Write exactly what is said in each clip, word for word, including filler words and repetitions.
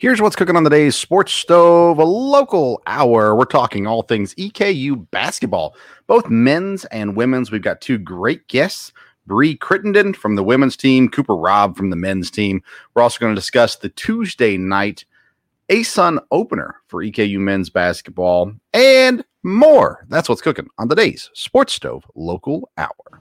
Here's what's cooking on the day's Sports Stove, a local hour. We're talking all things E K U basketball, both men's and women's. We've got two great guests, Bree Crittenden from the women's team, Cooper Robb from the men's team. We're also going to discuss the Tuesday night A S U N opener for E K U men's basketball and more. That's what's cooking on the day's Sports Stove local hour.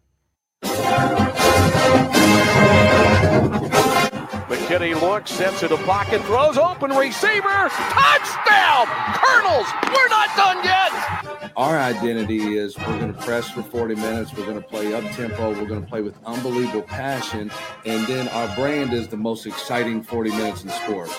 McKinney looks, sets to the pocket, throws, open receiver, touchdown! Colonels, we're not done yet! Our identity is we're going to press for forty minutes, we're going to play up-tempo, we're going to play with unbelievable passion, and then our brand is the most exciting forty minutes in sports.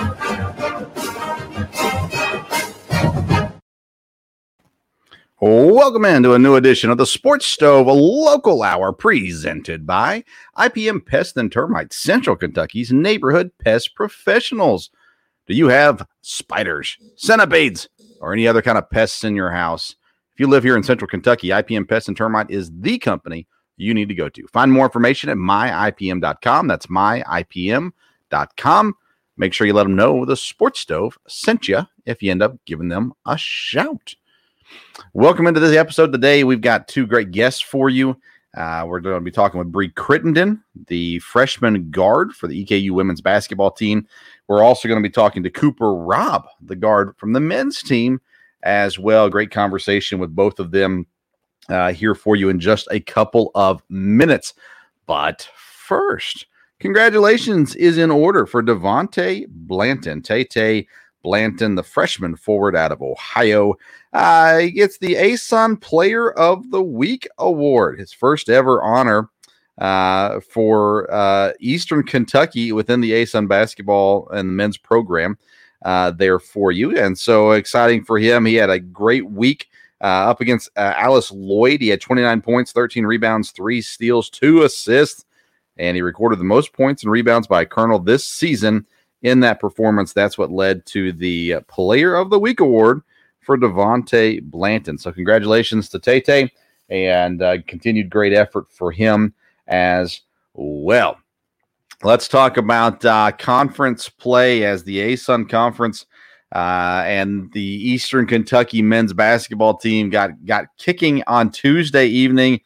Welcome into a new edition of the Sports Stove, a local hour presented by I P M Pest and Termite, Central Kentucky's neighborhood pest professionals. Do you have spiders, centipedes, or any other kind of pests in your house? If you live here in Central Kentucky, I P M Pest and Termite is the company you need to go to. Find more information at my I P M dot com. That's my I P M dot com. Make sure you let them know the Sports Stove sent you if you end up giving them a shout. Welcome into this episode today. We've got two great guests for you. Uh, we're going to be talking with Bree Crittenden, the freshman guard for the E K U women's basketball team. We're also going to be talking to Cooper Robb, the guard from the men's team as well. Great conversation with both of them uh, here for you in just a couple of minutes. But first, congratulations is in order for Devontae Blanton. Tay-Tay Blanton, the freshman forward out of Ohio, uh, he gets the A S U N Player of the Week award, his first ever honor uh, for uh, Eastern Kentucky within the A S U N basketball and the men's program uh, there for you. And so exciting for him. He had a great week uh, up against uh, Alice Lloyd. He had twenty-nine points, thirteen rebounds, three steals, two assists, and he recorded the most points and rebounds by a Colonel this season. In that performance, that's what led to the uh, Player of the Week award for Devontae Blanton. So congratulations to Tay-Tay, and uh, continued great effort for him as well. Let's talk about uh, conference play as the A S U N Conference uh, and the Eastern Kentucky men's basketball team got, got kicking on Tuesday evening.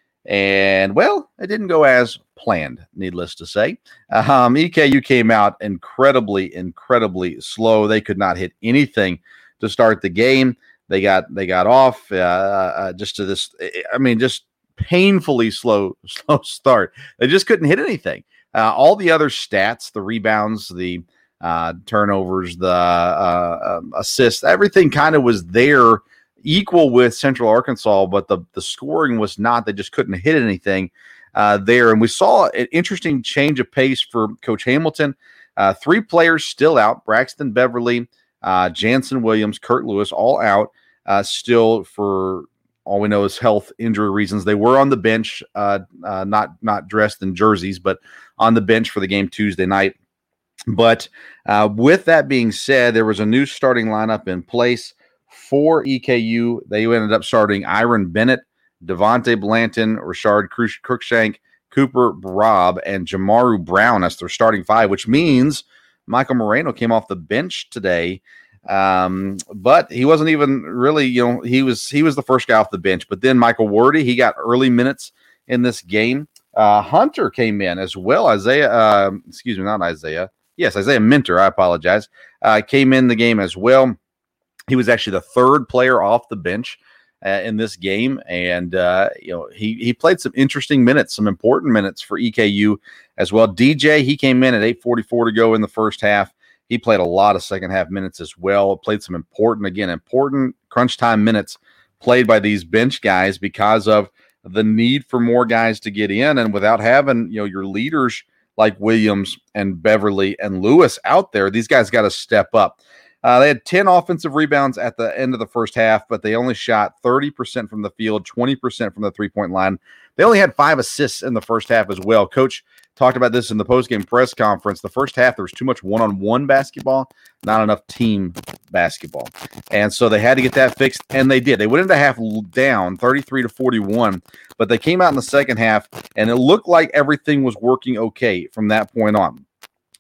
And, well, it didn't go as planned, needless to say. Um, E K U came out incredibly, incredibly slow. They could not hit anything to start the game. They got they got off uh, uh, just to this, I mean, just painfully slow, slow start. They just couldn't hit anything. Uh, all the other stats, the rebounds, the uh, turnovers, the uh, um, assists, everything kind of was there, equal with Central Arkansas, but the, the scoring was not. They just couldn't hit anything uh, there. And we saw an interesting change of pace for Coach Hamilton. Uh, three players still out: Braxton Beverly, uh, Jansen Williams, Kurt Lewis, all out uh, still for all we know is health injury reasons. They were on the bench, uh, uh, not not dressed in jerseys, but on the bench for the game Tuesday night. But uh, with that being said, there was a new starting lineup in place for E K U. They ended up starting Iron Bennett, Devontae Blanton, Rashard Cruikshank, Cooper Robb, and Jamaru Brown as their starting five, which means Michael Moreno came off the bench today. Um, but he wasn't even really, you know, he was he was the first guy off the bench. But then Michael Wordy, he got early minutes in this game. Uh, Hunter came in as well. Isaiah, uh, excuse me, not Isaiah. Yes, Isaiah Minter, I apologize, uh, came in the game as well. He was actually the third player off the bench uh, in this game, and uh, you know he he played some interesting minutes, some important minutes for E K U as well. D J, he came in at eight forty-four to go in the first half. He played a lot of second half minutes as well. Played some important, again, important crunch time minutes played by these bench guys because of the need for more guys to get in, and without having you know your leaders like Williams and Beverly and Lewis out there, these guys got to step up. Uh, they had ten offensive rebounds at the end of the first half, but they only shot thirty percent from the field, twenty percent from the three-point line. They only had five assists in the first half as well. Coach talked about this in the postgame press conference. The first half, there was too much one-on-one basketball, not enough team basketball. And so they had to get that fixed, and they did. They went into half down thirty-three to forty-one, but they came out in the second half, and it looked like everything was working okay from that point on.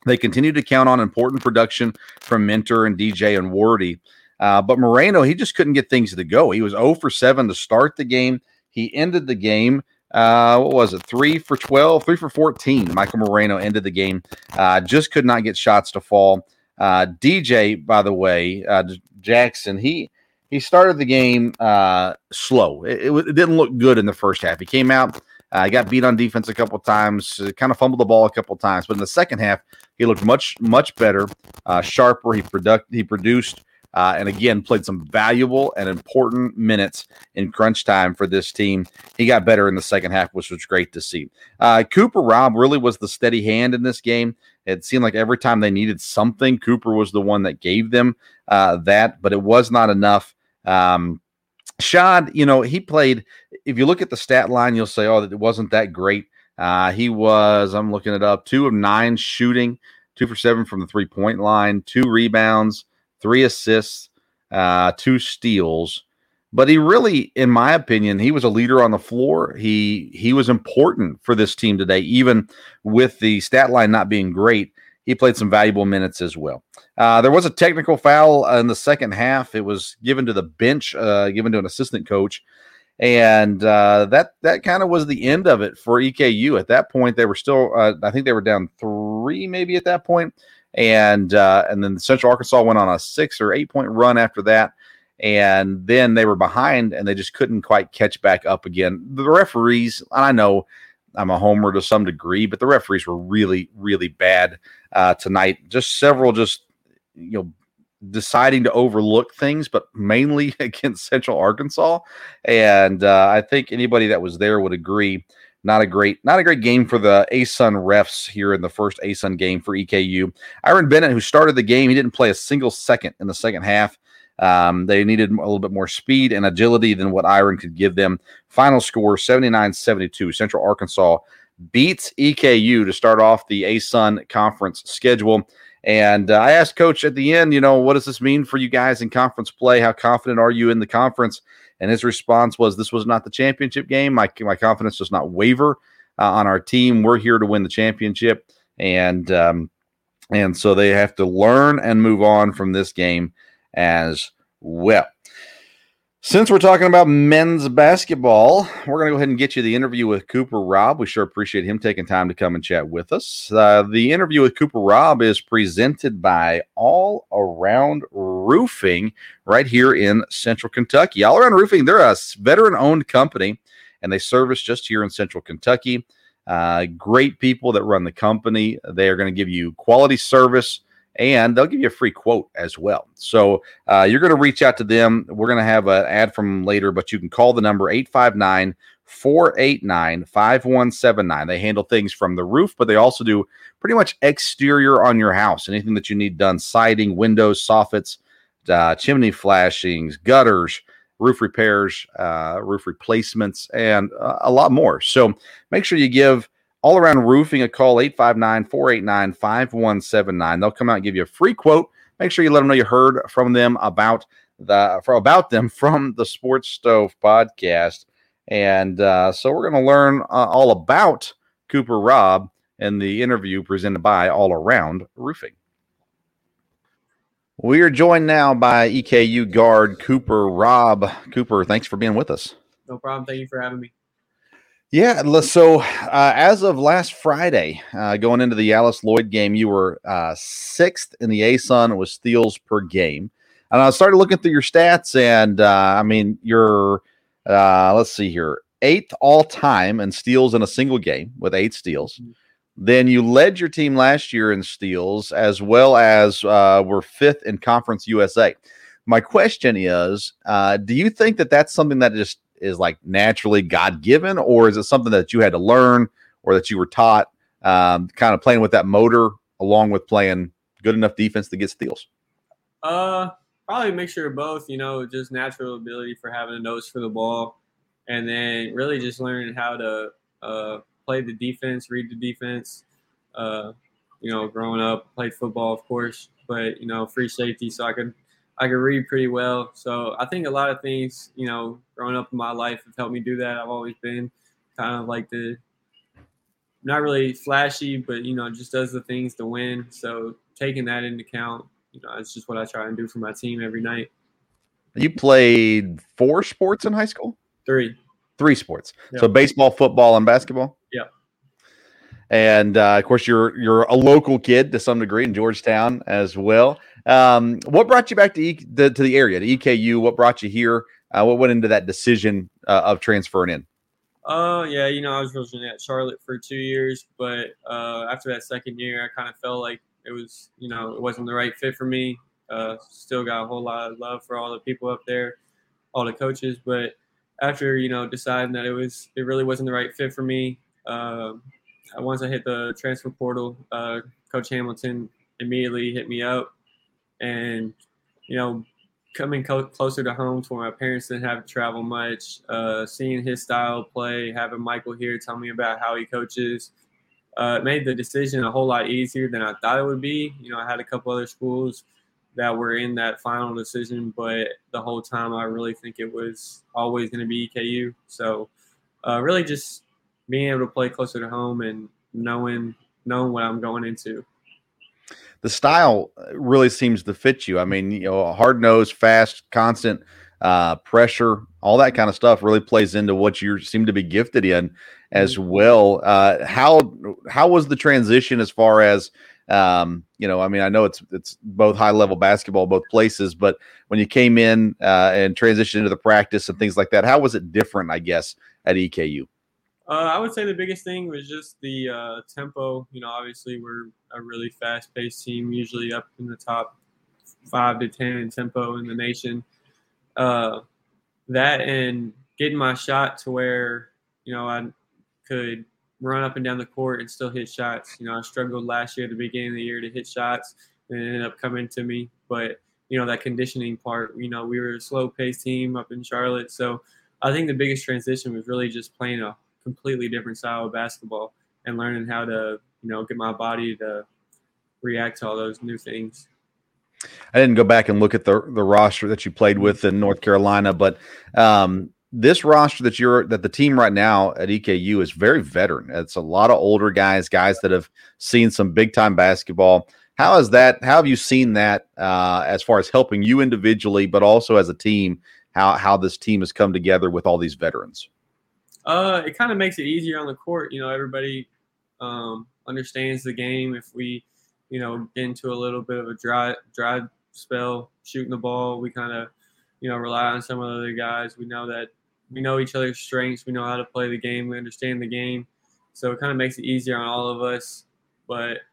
They continued to count on important production from Mentor and D J and Wardy. Uh, but Moreno, he just couldn't get things to go. He was zero for seven to start the game. He ended the game, uh, what was it, three for twelve, three for fourteen. Michael Moreno ended the game. Uh, just could not get shots to fall. Uh, D J, by the way, uh, Jackson, he he started the game uh, slow. It, it, it didn't look good in the first half. He came out, uh, got beat on defense a couple times, uh, kind of fumbled the ball a couple times. But in the second half, he looked much, much better, uh, sharper. He, product, he produced. Uh, and again, played some valuable and important minutes in crunch time for this team. He got better in the second half, which was great to see. Uh, Cooper Robb really was the steady hand in this game. It seemed like every time they needed something, Cooper was the one that gave them uh, that, but it was not enough. Um, Shad, you know, he played, if you look at the stat line, you'll say, oh, it wasn't that great. Uh, he was, I'm looking it up, two of nine shooting, two for seven from the three-point line, two rebounds, three assists, uh, two steals. But he really, in my opinion, he was a leader on the floor. He he was important for this team today, even with the stat line not being great. He played some valuable minutes as well. Uh, there was a technical foul in the second half. It was given to the bench, uh, given to an assistant coach. And uh, that that kind of was the end of it for E K U. At that point, they were still, uh, I think they were down three maybe at that point. And uh, and then Central Arkansas went on a six or eight point run after that. And then they were behind and they just couldn't quite catch back up again. The referees, I know I'm a homer to some degree, but the referees were really, really bad uh, tonight. Just several just, you know, deciding to overlook things, but mainly against Central Arkansas. And uh, I think anybody that was there would agree. Not a great, not a great game for the A S U N refs here in the first A S U N game for E K U. Iron Bennett, who started the game, he didn't play a single second in the second half. Um, they needed a little bit more speed and agility than what Iron could give them. Final score, seventy-nine seventy-two. Central Arkansas beats E K U to start off the A S U N conference schedule. And uh, I asked Coach at the end, you know, what does this mean for you guys in conference play? How confident are you in the conference? And his response was, this was not the championship game. My, my confidence does not waver uh, on our team. We're here to win the championship. And, um, and so they have to learn and move on from this game as well. Since we're talking about men's basketball, we're going to go ahead and get you the interview with Cooper Robb. We sure appreciate him taking time to come and chat with us. Uh, the interview with Cooper Robb is presented by All Around Roofing right here in Central Kentucky. All Around Roofing, they're a veteran-owned company, and they service just here in Central Kentucky. Uh, great people that run the company. They are going to give you quality service, and they'll give you a free quote as well. So uh, you're going to reach out to them. We're going to have an ad from them later, but you can call the number eight five nine, four eight nine, five one seven nine. They handle things from the roof, but they also do pretty much exterior on your house. Anything that you need done, siding, windows, soffits, uh, chimney flashings, gutters, roof repairs, uh, roof replacements, and uh, a lot more. So make sure you give All Around Roofing a call, eight five nine, four eight nine, five one seven nine. They'll come out and give you a free quote. Make sure you let them know you heard from them about the for about them from the Sports Stove podcast. And uh, so we're going to learn uh, all about Cooper Robb in the interview presented by All Around Roofing. We are joined now by E K U guard Cooper Robb. Cooper, thanks for being with us. No problem. Thank you for having me. Yeah, so uh, as of last Friday, uh, going into the Alice Lloyd game, you were uh, sixth in the A S U N with steals per game. And I started looking through your stats, and uh, I mean, you're, uh, let's see here, eighth all-time in steals in a single game with eight steals. Mm-hmm. Then you led your team last year in steals, as well as uh, were fifth in Conference U S A. My question is, uh, do you think that that's something that just is like naturally God-given, or is it something that you had to learn or that you were taught, um, kind of playing with that motor along with playing good enough defense to get steals? Uh, probably a mixture of both, you know, just natural ability for having a nose for the ball, and then really just learning how to uh, play the defense, read the defense. Uh, you know, growing up, played football, of course, but, you know, free safety, so I could I could read pretty well. So I think a lot of things, you know, growing up in my life have helped me do that. I've always been kind of like the not really flashy, but, you know, just does the things to win. So taking that into account, you know, it's just what I try and do for my team every night. You played four sports in high school? Three. Three sports. Yep. So baseball, football, and basketball? Yeah. And, uh, of course, you're you're a local kid to some degree in Georgetown as well. Um, what brought you back to, e- the, to the area, to E K U? What brought you here? Uh, what went into that decision uh, of transferring in? Uh, yeah, you know, I was originally at Charlotte for two years, but uh, after that second year, I kind of felt like it was, you know, it wasn't the right fit for me. Uh, still got a whole lot of love for all the people up there, all the coaches, but after, you know, deciding that it was, it really wasn't the right fit for me. Uh, once I hit the transfer portal, uh, Coach Hamilton immediately hit me up, and, you know, coming co- closer to home to where my parents didn't have to travel much, uh, seeing his style of play, having Michael here tell me about how he coaches, uh, it made the decision a whole lot easier than I thought it would be. You know, I had a couple other schools that were in that final decision, but the whole time I really think it was always going to be E K U. So uh, really just being able to play closer to home and knowing knowing what I'm going into. The style really seems to fit you. I mean, you know, hard nosed, fast, constant uh, pressure, all that kind of stuff really plays into what you seem to be gifted in as well. Uh, how how was the transition as far as um, you know? I mean, I know it's it's both high level basketball, both places, but when you came in uh, and transitioned into the practice and things like that, how was it different? I guess at E K U. Uh, I would say the biggest thing was just the uh, tempo. You know, obviously we're a really fast-paced team, usually up in the top five to ten in tempo in the nation. Uh, that and getting my shot to where, you know, I could run up and down the court and still hit shots. You know, I struggled last year at the beginning of the year to hit shots, and it ended up coming to me. But, you know, that conditioning part, you know, we were a slow-paced team up in Charlotte. So I think the biggest transition was really just playing a completely different style of basketball and learning how to, you know, get my body to react to all those new things. I didn't go back and look at the the roster that you played with in North Carolina, but um, this roster that you're that the team right now at E K U is very veteran. It's a lot of older guys, guys that have seen some big time basketball. How is that? How have you seen that uh, as far as helping you individually, but also as a team? How how this team has come together with all these veterans? Uh, it kind of makes it easier on the court. You know, everybody um, understands the game. If we, you know, get into a little bit of a dry dry spell shooting the ball, we kind of, you know, rely on some of the other guys. We know that we know each other's strengths. We know how to play the game. We understand the game. So it kind of makes it easier on all of us. But,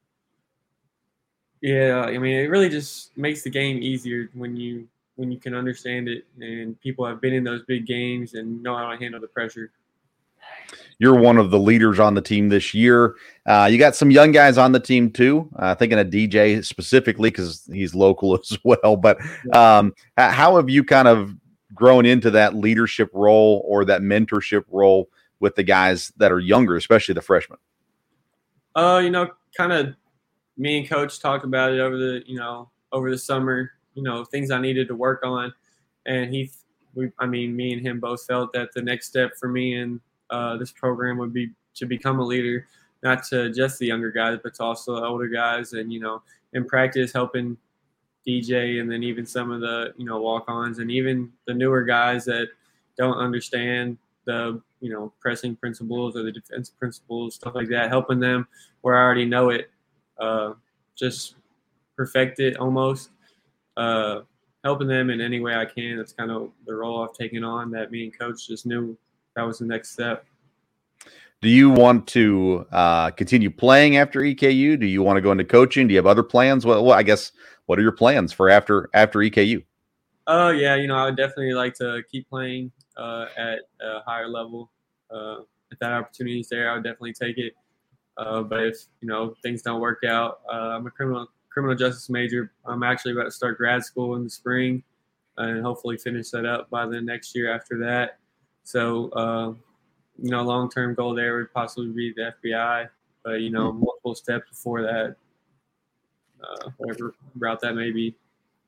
yeah, I mean, it really just makes the game easier when you – when you can understand it and people have been in those big games and know how to handle the pressure. You're one of the leaders on the team this year. Uh, you got some young guys on the team too. Uh, thinking of D J specifically because he's local as well. But um, how have you kind of grown into that leadership role or that mentorship role with the guys that are younger, especially the freshmen? Uh, you know, kind of me and Coach talked about it over the, you know, over the summer. You know, things I needed to work on, and he, we, I mean, me and him both felt that the next step for me in uh, this program would be to become a leader, not to just the younger guys, but to also the older guys, and you know, in practice helping D J, and then even some of the you know walk-ons, and even the newer guys that don't understand the you know pressing principles or the defense principles, stuff like that, helping them where I already know it, uh, just perfect it almost. Uh, helping them in any way I can. That's kind of the role I've taken on that me and Coach just knew that was the next step. Do you want to uh, continue playing after E K U? Do you want to go into coaching? Do you have other plans? Well, well I guess, what are your plans for after after E K U? Oh, uh, yeah, you know, I would definitely like to keep playing uh, at a higher level. Uh, if that opportunity is there, I would definitely take it. Uh, but if, you know, things don't work out, uh, I'm a criminal criminal justice major. I'm actually about to start grad school in the spring and hopefully finish that up by the next year after that. So, uh, you know, long-term goal there would possibly be the F B I, but, you know, multiple steps before that, uh, whatever route that may be.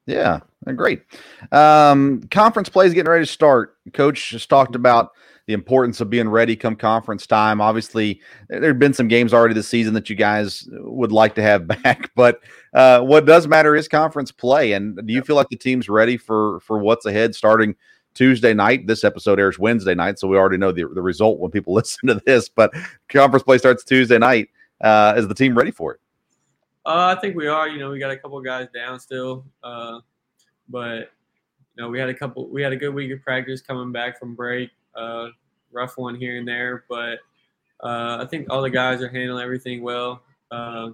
Yeah, great. Um, conference play is getting ready to start. Coach just talked about the importance of being ready come conference time. Obviously, there have been some games already this season that you guys would like to have back, but uh, what does matter is conference play. And do you feel like the team's ready for for what's ahead starting Tuesday night? This episode airs Wednesday night, so we already know the, the result when people listen to this, but conference play starts Tuesday night. Uh, is the team ready for it? Uh, I think we are. You know, we got a couple of guys down still, uh, but you know, we had a couple. We had a good week of practice coming back from break. Uh, rough one here and there, but uh, I think all the guys are handling everything well. Uh,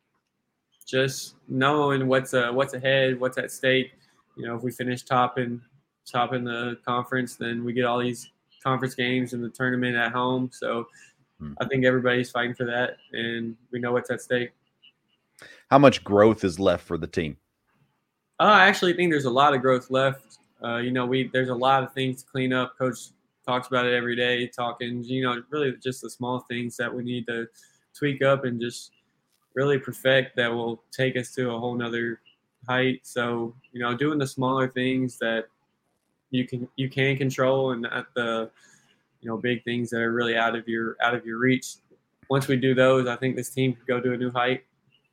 just knowing what's uh, what's ahead, what's at stake. You know, if we finish top in top in the conference, then we get all these conference games and the tournament at home. So hmm. I think everybody's fighting for that, and we know what's at stake. How much growth is left for the team? Uh, I actually think there's a lot of growth left. Uh, you know, we there's a lot of things to clean up. Coach talks about it every day, talking, you know, really just the small things that we need to tweak up and just really perfect that will take us to a whole nother height. So, you know, doing the smaller things that you can you can control and not the, you know, big things that are really out of your out of your reach. Once we do those, I think this team could go to a new height.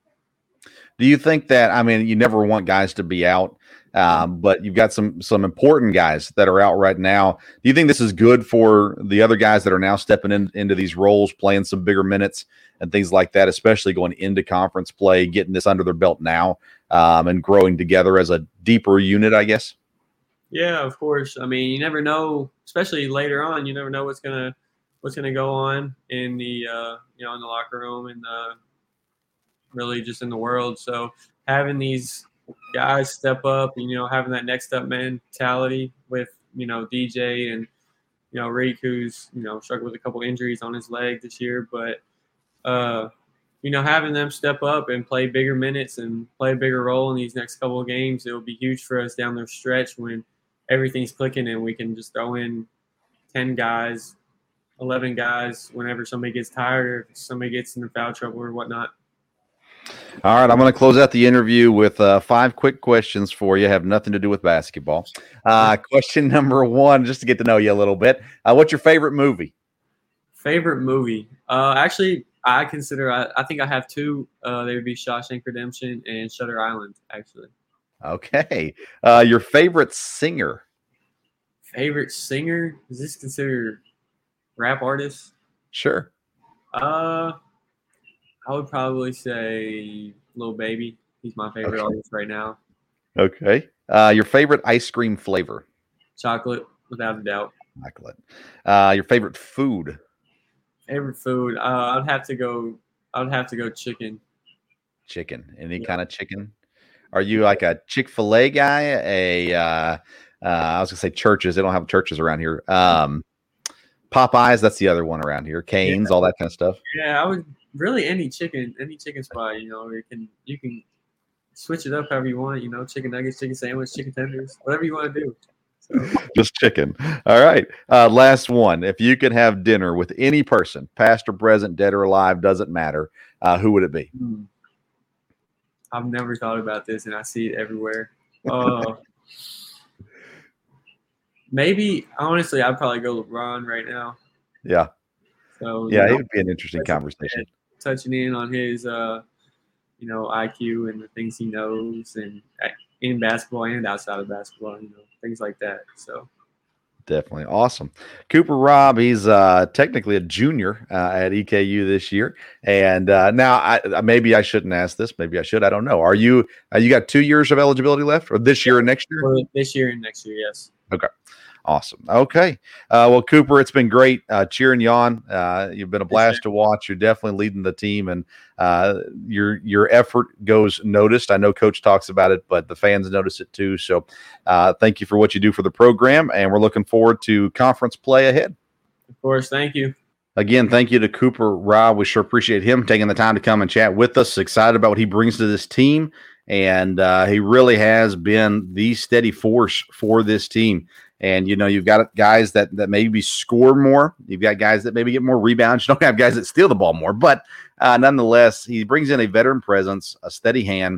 Do you think that, I mean, you never want guys to be out, um, but you've got some some important guys that are out right now. Do you think this is good for the other guys that are now stepping in, into these roles, playing some bigger minutes and things like that, especially going into conference play, getting this under their belt now um, and growing together as a deeper unit, I guess? Yeah, of course. I mean, you never know, especially later on, you never know what's gonna what's gonna go on in the uh, you know in the locker room and the really just in the world. So having these guys step up, you know, having that next up mentality with, you know, D J and, you know, Reek, who's, you know, struggled with a couple injuries on his leg this year. But, uh, you know, having them step up and play bigger minutes and play a bigger role in these next couple of games, it will be huge for us down the stretch when everything's clicking and we can just throw in ten guys, eleven guys whenever somebody gets tired or if somebody gets into foul trouble or whatnot. All right, I'm going to close out the interview with uh, five quick questions for you. Have nothing to do with basketball. Uh, question number one, just to get to know you a little bit. Uh, what's your favorite movie? Favorite movie? Uh, actually, I consider I, I think I have two. Uh, they would be Shawshank Redemption and Shutter Island. Actually. Okay. Uh, your favorite singer? Favorite singer? Is this considered rap artist? Sure. Uh. I would probably say Lil Baby. He's my favorite okay. artist right now. Okay. Uh, your favorite ice cream flavor? Chocolate, without a doubt. Chocolate. Uh, your favorite food? Favorite food? Uh, I'd have to go. I'd have to go chicken. Chicken. Any yeah. kind of chicken? Are you like a Chick-fil-A guy? A uh, uh, I was gonna say Churches. They don't have churches around here. Um, Popeyes. That's the other one around here. Cane's, yeah. all that kind of stuff. Yeah, I would. Really, any chicken, any chicken spot, you know, you can you can switch it up however you want. You know, chicken nuggets, chicken sandwich, chicken tenders, whatever you want to do. So. Just chicken. All right. Uh, last one. If you could have dinner with any person, past or present, dead or alive, doesn't matter. Uh, who would it be? Hmm. I've never thought about this, and I see it everywhere. Uh, maybe honestly, I'd probably go LeBron right now. Yeah. So yeah, you know, it would be an interesting conversation. Touching in on his, uh, you know, I Q and the things he knows, and in basketball and outside of basketball, you know, things like that. So definitely awesome. Cooper Robb, he's uh, technically a junior uh, at E K U this year, and uh, now I, maybe I shouldn't ask this. Maybe I should. I don't know. Are you? Uh, you got two years of eligibility left, or this year and next year? Or this year and next year, yes. Okay. Awesome. Okay. Uh, well, Cooper, it's been great uh, cheering you on. Uh, you've been a blast to watch. You're definitely leading the team, and uh, your your effort goes noticed. I know Coach talks about it, but the fans notice it too. So uh, thank you for what you do for the program, and we're looking forward to conference play ahead. Of course. Thank you. Again, thank you to Cooper Robb. We sure appreciate him taking the time to come and chat with us. Excited about what he brings to this team, and uh, he really has been the steady force for this team. And, you know, you've got guys that, that maybe score more. You've got guys that maybe get more rebounds. You don't have guys that steal the ball more. But uh, nonetheless, he brings in a veteran presence, a steady hand,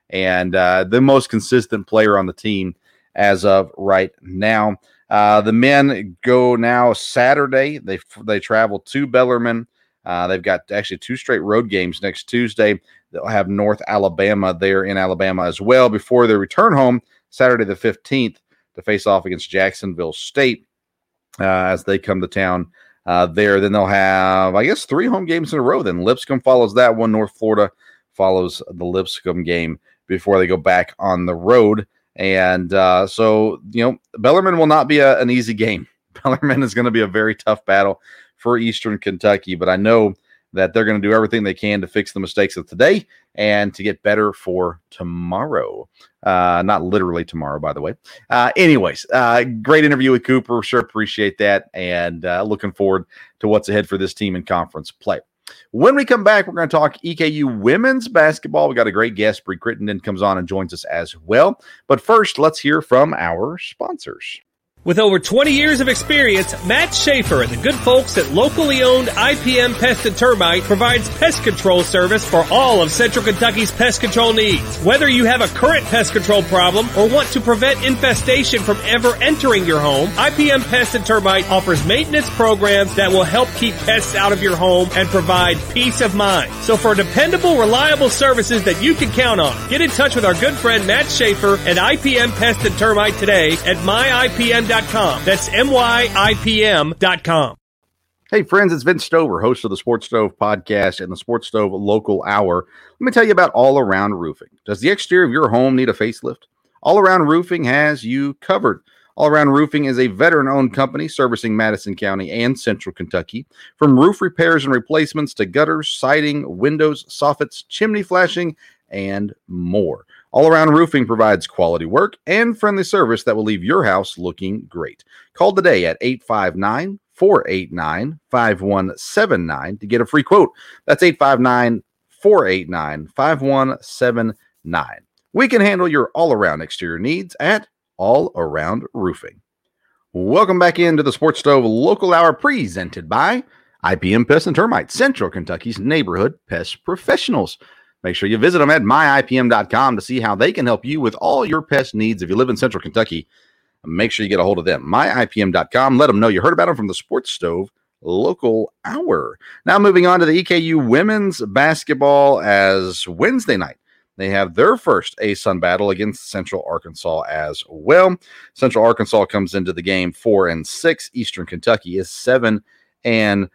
and uh, the most consistent player on the team as of right now. Uh, the men go now Saturday. They they travel to Bellarmine. Uh, they've got actually two straight road games next Tuesday. They'll have North Alabama there in Alabama as well before they return home Saturday the fifteenth to face off against Jacksonville State uh, as they come to town uh, there. Then they'll have, I guess, three home games in a row. Then Lipscomb follows that one. North Florida follows the Lipscomb game before they go back on the road. And uh, so, you know, Bellarmine will not be a, an easy game. Bellarmine is going to be a very tough battle for Eastern Kentucky, but I know that they're going to do everything they can to fix the mistakes of today and to get better for tomorrow. Uh, not literally tomorrow, by the way. Uh, anyways, uh, great interview with Cooper. Sure appreciate that, and uh, looking forward to what's ahead for this team in conference play. When we come back, we're going to talk E K U women's basketball. We got a great guest. Bree Crittenden comes on and joins us as well. But first, let's hear from our sponsors. With over twenty years of experience, Matt Schaefer and the good folks at locally owned I P M Pest and Termite provides pest control service for all of Central Kentucky's pest control needs. Whether you have a current pest control problem or want to prevent infestation from ever entering your home, I P M Pest and Termite offers maintenance programs that will help keep pests out of your home and provide peace of mind. So for dependable, reliable services that you can count on, get in touch with our good friend Matt Schaefer at I P M Pest and Termite today at my I P M dot com. That's M Y I P M dot com. Hey, friends, it's Vince Stover, host of the Sports Stove podcast and the Sports Stove Local Hour. Let me tell you about All Around Roofing. Does the exterior of your home need a facelift? All Around Roofing has you covered. All Around Roofing is a veteran-owned company servicing Madison County and Central Kentucky. From roof repairs and replacements to gutters, siding, windows, soffits, chimney flashing, and more. All Around Roofing provides quality work and friendly service that will leave your house looking great. Call today at eight five nine, four eight nine, five one seven nine to get a free quote. That's eight five nine, four eight nine, five one seven nine. We can handle your all-around exterior needs at All Around Roofing. Welcome back into the Sports Stove Local Hour presented by I P M Pest and Termite, Central Kentucky's neighborhood pest professionals. Make sure you visit them at my I P M dot com to see how they can help you with all your pest needs. If you live in Central Kentucky, make sure you get a hold of them. my I P M dot com. Let them know you heard about them from the Sports Stove Local Hour. Now moving on to the E K U women's basketball as Wednesday night. They have their first A S U N battle against Central Arkansas as well. Central Arkansas comes into the game four and six. Eastern Kentucky is seven and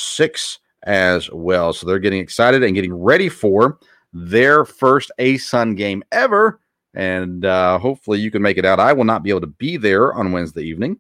six as well. So they're getting excited and getting ready for their first A S U N game ever. And uh, hopefully you can make it out. I will not be able to be there on Wednesday evening.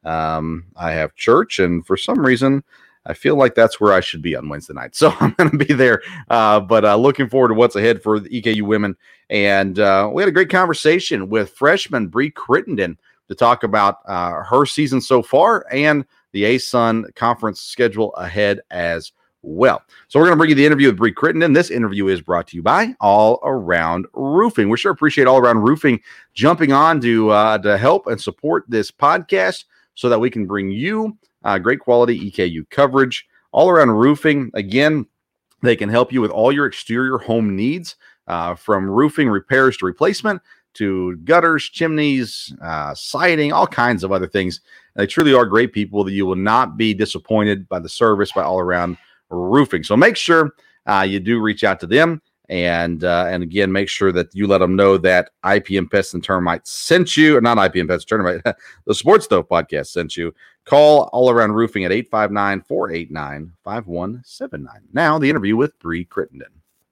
Um, I have church, and for some reason, I feel like that's where I should be on Wednesday night. So I'm going to be there. Uh, but uh, looking forward to what's ahead for the E K U women. And uh, we had a great conversation with freshman Bree Crittenden to talk about uh, her season so far and the A S U N conference schedule ahead as well. So we're going to bring you the interview with Bree Crittenden. This interview is brought to you by All Around Roofing. We sure appreciate All Around Roofing jumping on to uh, to help and support this podcast so that we can bring you uh, great quality E K U coverage. All Around Roofing, again, they can help you with all your exterior home needs, uh, from roofing repairs to replacement to gutters, chimneys, uh, siding, all kinds of other things. And they truly are great people that you will not be disappointed by the service by All Around Roofing. So make sure uh, you do reach out to them, and uh, and again, make sure that you let them know that I P M Pest and Termite sent you, or not I P M Pest and Termite, the Sports Stove podcast sent you. Call All Around Roofing at eight five nine, four eight nine, five one seven nine. Now the interview with Bree Crittenden.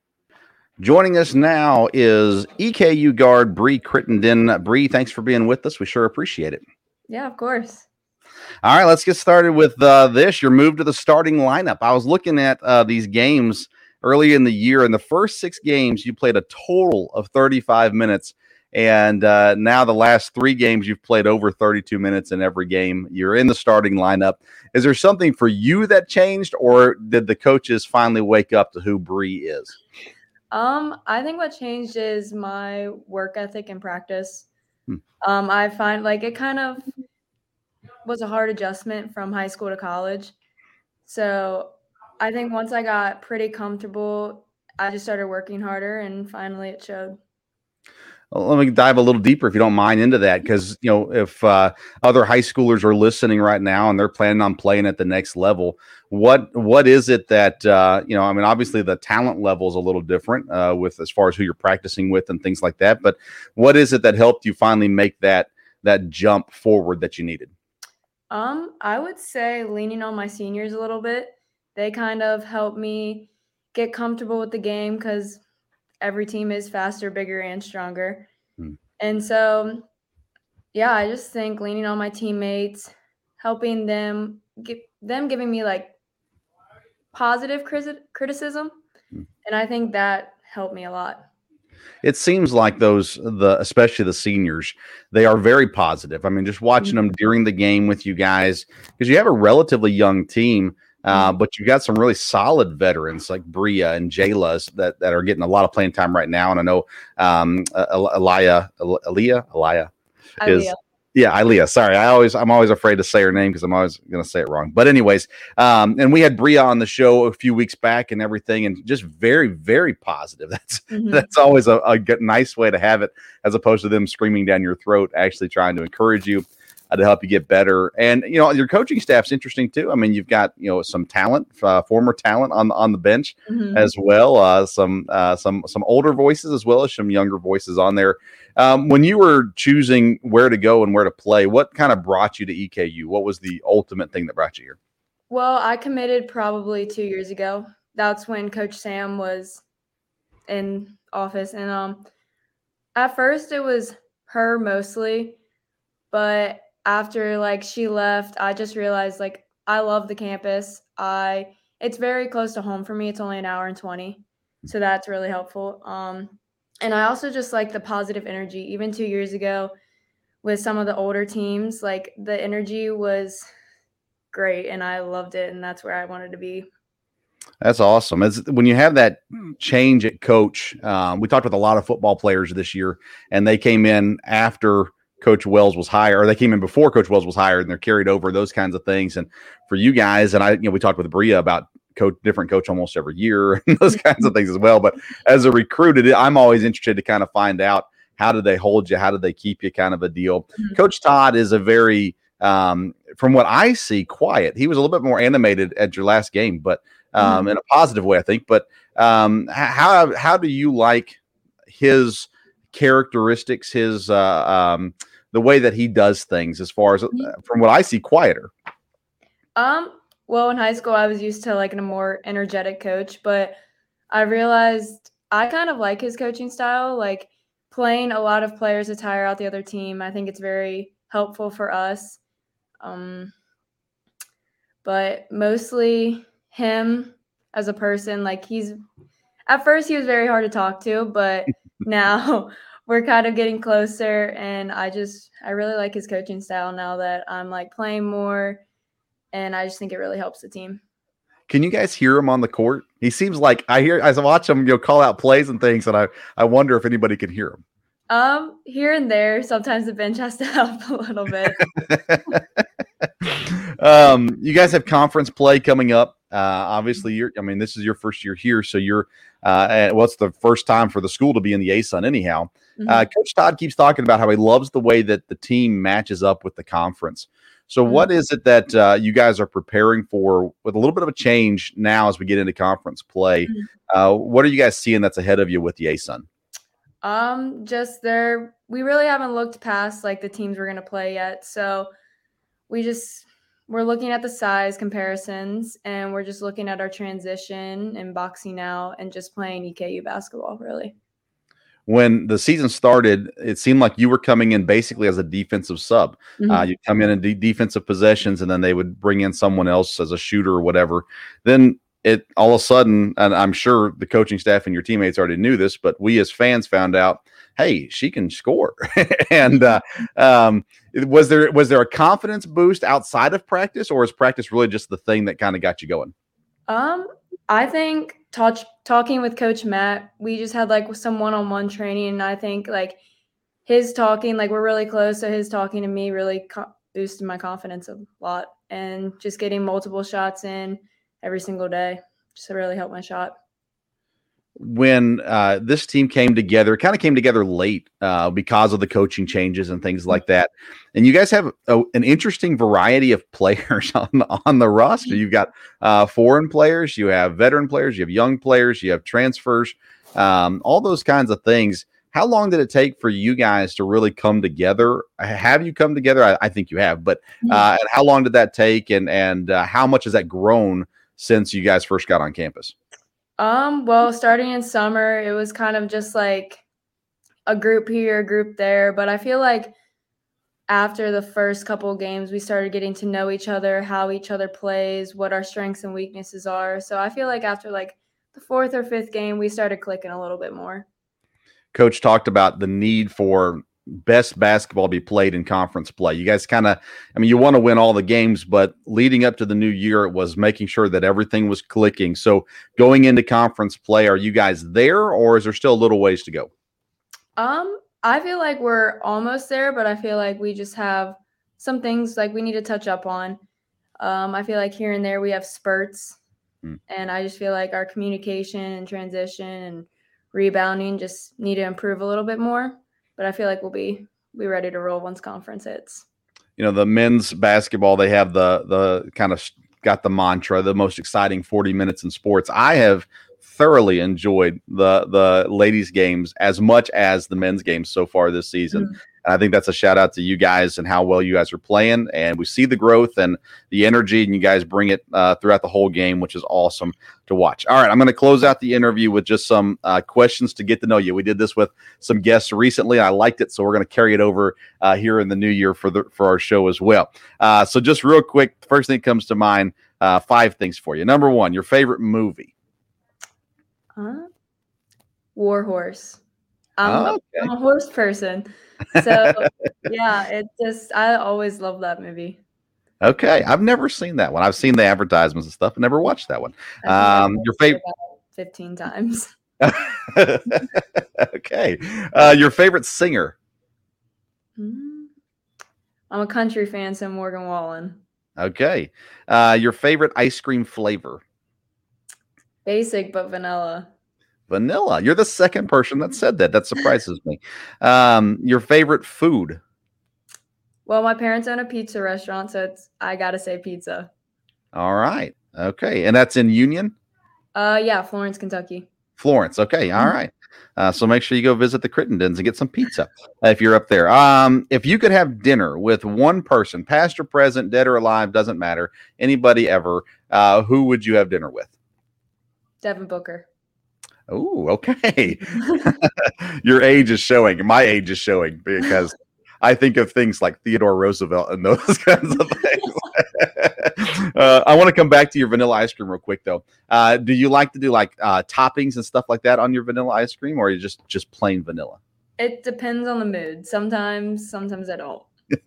Joining us now is E K U guard Bree Crittenden. Bree, thanks for being with us. We sure appreciate it. Yeah, of course. All right, let's get started with uh, this. Your move to the starting lineup. I was looking at uh, these games early in the year. In the first six games, you played a total of thirty-five minutes. And uh, now the last three games, you've played over thirty-two minutes in every game. You're in the starting lineup. Is there something for you that changed, or did the coaches finally wake up to who Bree is? Um, I think what changed is my work ethic and practice. Hmm. Um, I find like it kind of was a hard adjustment from high school to college. So I think once I got pretty comfortable, I just started working harder, and finally it showed. Let me dive a little deeper, if you don't mind, into that, because you know if uh, other high schoolers are listening right now and they're planning on playing at the next level, what what is it that uh, you know? I mean, obviously the talent level is a little different uh, with as far as who you're practicing with and things like that. But what is it that helped you finally make that that jump forward that you needed? Um, I would say leaning on my seniors a little bit. They kind of helped me get comfortable with the game because every team is faster, bigger, and stronger. Hmm. And so, yeah, I just think leaning on my teammates, helping them, get, them giving me like positive criticism, hmm. and I think that helped me a lot. It seems like those, the especially the seniors, they are very positive. I mean, just watching mm-hmm. them during the game with you guys, because you have a relatively young team. Uh, but you've got some really solid veterans like Bria and Jayla that, that are getting a lot of playing time right now. And I know um, Aliyah, Aliyah, Aliyah is, yeah, Aliyah. Sorry, I always I'm always afraid to say her name because I'm always going to say it wrong. But anyways, um, and we had Bria on the show a few weeks back and everything, and just very, very positive. That's mm-hmm. that's always a, a good, nice way to have it, as opposed to them screaming down your throat, actually trying to encourage you to help you get better. And, you know, your coaching staff's interesting too. I mean, you've got, you know, some talent, uh, former talent on, on the bench mm-hmm. as well. Uh, some, uh, some, some older voices as well as some younger voices on there. Um, when you were choosing where to go and where to play, what kind of brought you to E K U? What was the ultimate thing that brought you here? Well, I committed probably two years ago. That's when Coach Sam was in office. And, um, at first it was her mostly, but after like she left, I just realized like I love the campus. I it's very close to home for me. It's only an hour and twenty. So that's really helpful. Um, and I also just like the positive energy. Even two years ago with some of the older teams, like the energy was great and I loved it. And that's where I wanted to be. That's awesome. As when you have that change at coach, um, we talked with a lot of football players this year, and they came in after Coach Wells was hired, or they came in before Coach Wells was hired, and they're carried over, those kinds of things. And for you guys, and I, you know, we talked with Bria about coach, different coach almost every year, and those kinds of things as well. But as a recruit, I'm always interested to kind of find out, how did they hold you? How did they keep you, kind of a deal. Mm-hmm. Coach Todd is a very, um, from what I see, quiet. He was a little bit more animated at your last game, but um, mm-hmm. in a positive way, I think. But um, how, how do you like his characteristics, his, uh, um, the way that he does things, as far as, uh, from what I see, quieter? Um, well, in high school, I was used to like a more energetic coach, but I realized I kind of like his coaching style, like playing a lot of players to tire out the other team. I think it's very helpful for us. Um, but mostly him as a person, like he's, at first he was very hard to talk to, but now we're kind of getting closer, and I just, I really like his coaching style now that I'm like playing more, and I just think it really helps the team. Can you guys hear him on the court? He seems like, I hear, as I watch him, you know, call out plays and things, and I, I wonder if anybody can hear him. Um, here and there, sometimes the bench has to help a little bit. um, you guys have conference play coming up. Uh, obviously, you're, I mean, this is your first year here, so you're, uh, at, well, it's the first time for the school to be in the A S U N anyhow. Mm-hmm. Uh, Coach Todd keeps talking about how he loves the way that the team matches up with the conference. So mm-hmm. what is it that uh, you guys are preparing for with a little bit of a change now as we get into conference play? Mm-hmm. Uh, what are you guys seeing that's ahead of you with the A S U N? Um, just there, we really haven't looked past like the teams we're going to play yet. So we just, we're looking at the size comparisons, and we're just looking at our transition and boxing out and just playing E K U basketball, really. When the season started, it seemed like you were coming in basically as a defensive sub. Mm-hmm. Uh, you come in in de- defensive possessions, and then they would bring in someone else as a shooter or whatever. Then it all of a sudden, and I'm sure the coaching staff and your teammates already knew this, but we as fans found out, hey, she can score. and uh, um, was there was there a confidence boost outside of practice, or is practice really just the thing that kind of got you going? Um, I think touch, talking with Coach Matt, we just had like some one-on-one training, and I think like his talking, like we're really close, so his talking to me really co- boosted my confidence a lot, and just getting multiple shots in every single day just really helped my shot. when uh, this team came together, it kind of came together late uh, because of the coaching changes and things like that. And you guys have a, an interesting variety of players on, on the roster. You've got uh, foreign players, you have veteran players, you have young players, you have transfers, um, all those kinds of things. How long did it take for you guys to really come together? Have you come together? I, I think you have, but uh, and how long did that take? And, and uh, how much has that grown since you guys first got on campus? Um, well, starting in summer, it was kind of just like a group here, a group there. But I feel like after the first couple of games, we started getting to know each other, how each other plays, what our strengths and weaknesses are. So I feel like after like the fourth or fifth game, we started clicking a little bit more. Coach talked about the need for best basketball to be played in conference play. You guys kind of, I mean, you want to win all the games, but leading up to the new year, it was making sure that everything was clicking. So going into conference play, are you guys there, or is there still a little ways to go? Um, I feel like we're almost there, but I feel like we just have some things like we need to touch up on. Um, I feel like here and there we have spurts, hmm. and I just feel like our communication and transition and rebounding just need to improve a little bit more, but I feel like we'll be be ready to roll once conference hits. You know, the men's basketball, they have the the kind of got the mantra, the most exciting forty minutes in sports. I have thoroughly enjoyed the the ladies games as much as the men's games so far this season. Mm-hmm. And I think that's a shout out to you guys and how well you guys are playing. And we see the growth and the energy, and you guys bring it uh, throughout the whole game, which is awesome to watch. All right, I'm going to close out the interview with just some uh, questions to get to know you. We did this with some guests recently. I liked it, so we're going to carry it over uh, here in the new year for the for our show as well. Uh, so just real quick, the first thing that comes to mind, uh, five things for you. Number one, your favorite movie. Uh, War Horse. I'm, oh, okay. I'm a horse person. So, yeah, it just, I always love that movie. Okay. I've never seen that one. I've seen the advertisements and stuff, but never watched that one. Um, your favorite? fifteen times. Okay. Uh, your favorite singer? Mm, I'm a country fan, so Morgan Wallen. Okay. Uh, your favorite ice cream flavor? Basic, but vanilla. Vanilla. You're the second person that said that. That surprises me. Um, your favorite food? Well, my parents own a pizza restaurant, so it's I gotta say pizza. All right. Okay. And that's in Union? Uh, yeah, Florence, Kentucky. Florence. Okay. All right. Uh, so make sure you go visit the Crittendens and get some pizza if you're up there. Um, if you could have dinner with one person, past or present, dead or alive, doesn't matter, anybody ever, uh, who would you have dinner with? Devin Booker. Oh, okay. Your age is showing. My age is showing because I think of things like Theodore Roosevelt and those kinds of things. uh, I want to come back to your vanilla ice cream real quick, though. Uh, do you like to do like uh, toppings and stuff like that on your vanilla ice cream, or are you just just plain vanilla? It depends on the mood. Sometimes, sometimes I don't.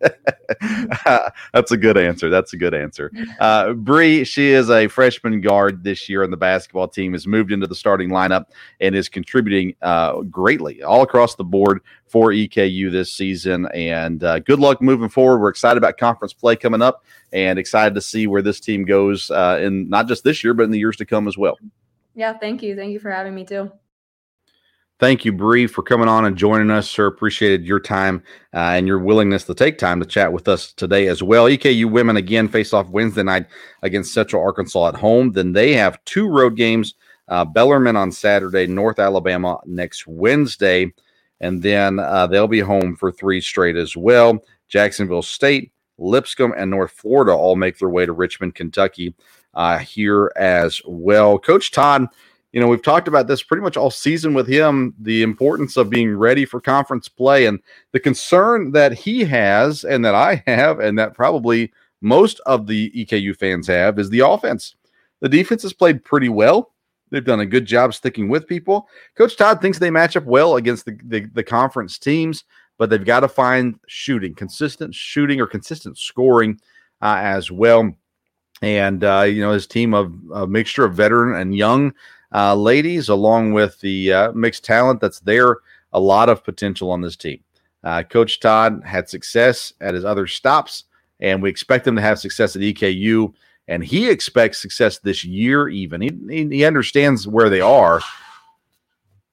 That's a good answer. That's a good answer. Uh, Bree, she is a freshman guard this year on the basketball team, has moved into the starting lineup and is contributing uh, greatly all across the board for E K U this season. And uh, good luck moving forward. We're excited about conference play coming up and excited to see where this team goes uh, in not just this year, but in the years to come as well. Yeah, thank you. Thank you for having me too. Thank you, Bree, for coming on and joining us, sir. Appreciated your time uh, and your willingness to take time to chat with us today as well. E K U women again face off Wednesday night against Central Arkansas at home. Then they have two road games, uh, Bellarmine on Saturday, North Alabama next Wednesday, and then uh, they'll be home for three straight as well. Jacksonville State, Lipscomb, and North Florida all make their way to Richmond, Kentucky uh, here as well. Coach Todd, you know, we've talked about this pretty much all season with him, the importance of being ready for conference play, and the concern that he has and that I have and that probably most of the E K U fans have is the offense. The defense has played pretty well. They've done a good job sticking with people. Coach Todd thinks they match up well against the, the, the conference teams, but they've got to find shooting, consistent shooting or consistent scoring uh, as well. And, uh, you know, his team of a mixture of veteran and young Uh, ladies, along with the uh, mixed talent that's there, a lot of potential on this team. Uh, Coach Todd had success at his other stops, and we expect him to have success at E K U, and he expects success this year even. He, he, he understands where they are,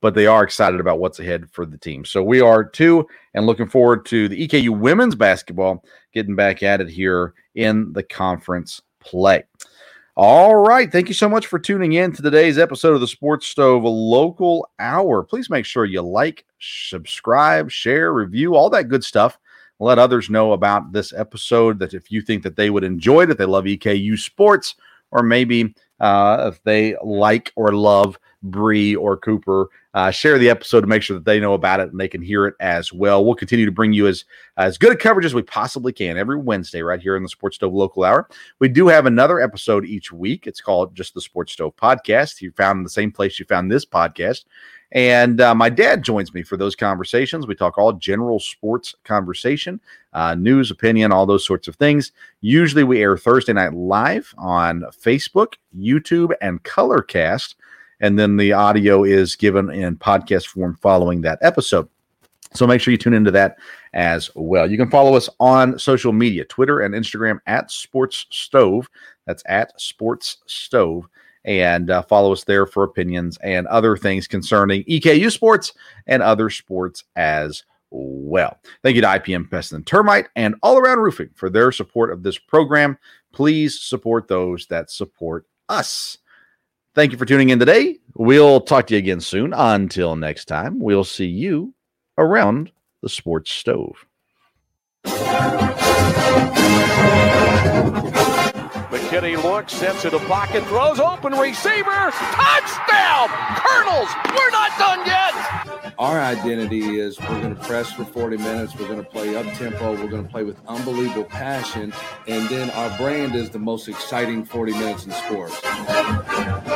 but they are excited about what's ahead for the team. So we are too, and looking forward to the E K U women's basketball getting back at it here in the conference play. All right. Thank you so much for tuning in to today's episode of the Sports Stove Local Hour. Please make sure you like, subscribe, share, review, all that good stuff. Let others know about this episode, that if you think that they would enjoy it, if they love E K U sports, or maybe uh, if they like or love Bree or Cooper, uh, share the episode to make sure that they know about it and they can hear it as well. We'll continue to bring you as, as good a coverage as we possibly can every Wednesday right here in the Sports Stove Local Hour. We do have another episode each week. It's called just the Sports Stove Podcast. You found in the same place you found this podcast. And uh, my dad joins me for those conversations. We talk all general sports conversation, uh, news, opinion, all those sorts of things. Usually we air Thursday night live on Facebook, YouTube, and Colorcast. And then the audio is given in podcast form following that episode. So make sure you tune into that as well. You can follow us on social media, Twitter and Instagram at Sports Stove. That's at Sports Stove. And uh, follow us there for opinions and other things concerning E K U sports and other sports as well. Thank you to I P M Pest and Termite and All Around Roofing for their support of this program. Please support those that support us. Thank you for tuning in today. We'll talk to you again soon. Until next time, we'll see you around the Sports Stove. McKinney looks, sets it a pocket, throws, open receiver, touchdown! Colonels, we're not done yet! Our identity is we're going to press for forty minutes, we're going to play up-tempo, we're going to play with unbelievable passion, and then our brand is the most exciting forty minutes in sports.